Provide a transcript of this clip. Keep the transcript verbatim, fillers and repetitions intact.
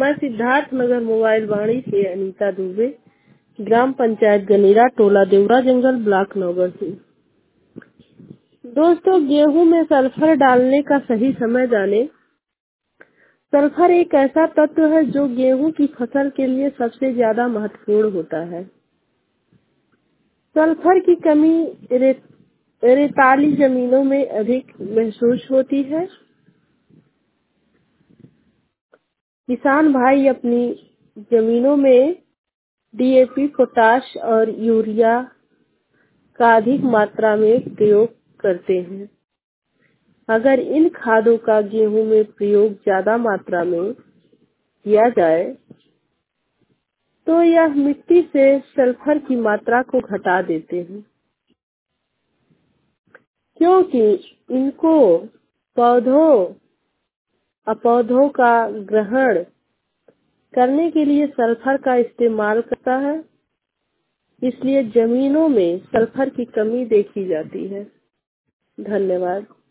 मैं सिद्धार्थ नगर मोबाइल वाणी से अनीता दुबे, ग्राम पंचायत गनीरा, टोला देवरा जंगल, ब्लॉक नौगढ़ से। दोस्तों, गेहूं में सल्फर डालने का सही समय जाने। सल्फर एक ऐसा तत्व है जो गेहूं की फसल के लिए सबसे ज्यादा महत्वपूर्ण होता है। सल्फर की कमी रे, रेताली जमीनों में अधिक महसूस होती है। किसान भाई अपनी जमीनों में डी ए पी, पोटाश और यूरिया का अधिक मात्रा में प्रयोग करते हैं। अगर इन खादों का गेहूं में प्रयोग ज्यादा मात्रा में किया जाए तो यह मिट्टी से सल्फर की मात्रा को घटा देते हैं, क्योंकि इनको पौधों अपौधों का ग्रहण करने के लिए सल्फर का इस्तेमाल करता है। इसलिए जमीनों में सल्फर की कमी देखी जाती है। धन्यवाद।